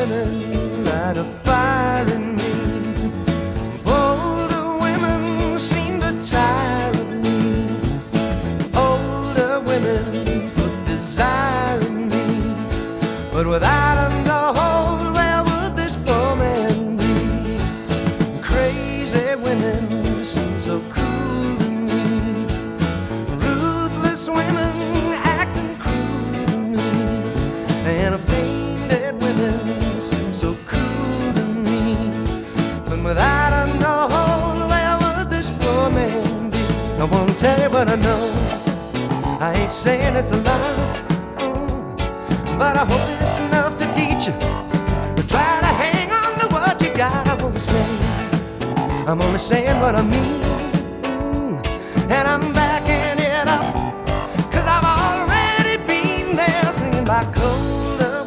women light a fire in me. Older women seem to tire of me. Older women put desire in me. But without them to hold, where would this poor man be? Crazy women seem so cruel to me. Ruthless women acting cruel to me. And painted women seem so cruel to me. But without a no hold, where would this poor man be? I won't tell you what I know. I ain't saying it's a lie, but I hope it's enough to teach you. Try to hang on to what you got. I won't say, I'm only saying what I mean, and I'm backing it up.